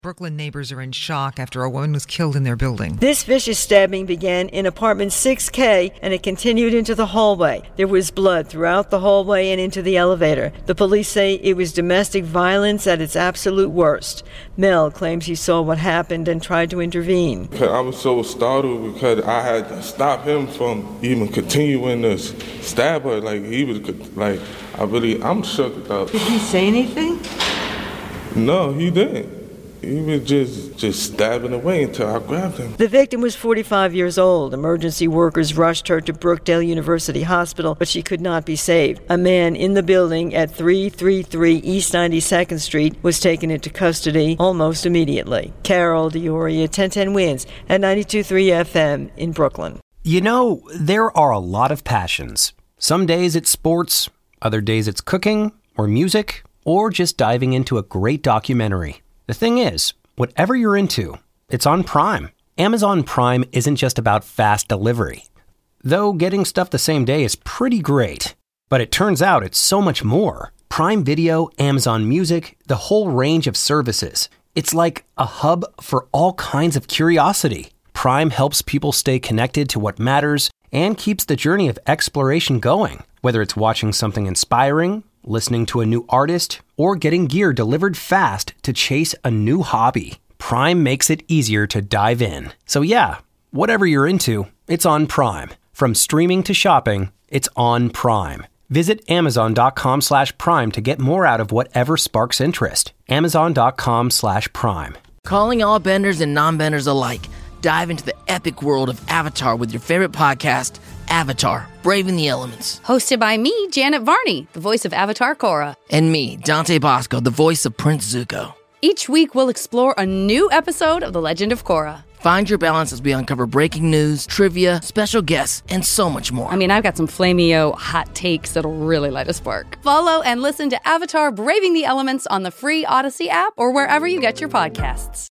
Brooklyn neighbors are in shock after a woman was killed in their building. This vicious stabbing began in apartment 6K and it continued into the hallway. There was blood throughout the hallway and into the elevator. The police say it was domestic violence at its absolute worst. Mel claims he saw what happened and tried to intervene. I was so startled because I had to stop him from even continuing to stab her. I'm shook though. Did he say anything? No, he didn't. He was just stabbing away until I grabbed him. The victim was 45 years old. Emergency workers rushed her to Brookdale University Hospital, but she could not be saved. A man in the building at 333 East 92nd Street was taken into custody almost immediately. Carol D'Auria, 1010 Wins at 92.3 FM in Brooklyn. You know, there are a lot of passions. Some days it's sports, other days it's cooking or music, or just diving into a great documentary. The thing is, whatever you're into, it's on Prime. Amazon Prime isn't just about fast delivery. Though getting stuff the same day is pretty great. But it turns out it's so much more. Prime Video, Amazon Music, the whole range of services. It's like a hub for all kinds of curiosity. Prime helps people stay connected to what matters and keeps the journey of exploration going. Whether it's watching something inspiring, listening to a new artist, or getting gear delivered fast to chase a new hobby, Prime makes it easier to dive in. So yeah, whatever you're into, it's on Prime. From streaming to shopping, it's on Prime. Visit Amazon.com/Prime to get more out of whatever sparks interest. Amazon.com/Prime. Calling all benders and non-benders alike. Dive into the epic world of Avatar with your favorite podcast, Avatar, Braving the Elements. Hosted by me, Janet Varney, the voice of Avatar Korra. And me, Dante Bosco, the voice of Prince Zuko. Each week, we'll explore a new episode of The Legend of Korra. Find your balance as we uncover breaking news, trivia, special guests, and so much more. I mean, I've got some flameo hot takes that'll really light a spark. Follow and listen to Avatar, Braving the Elements on the free Odyssey app or wherever you get your podcasts.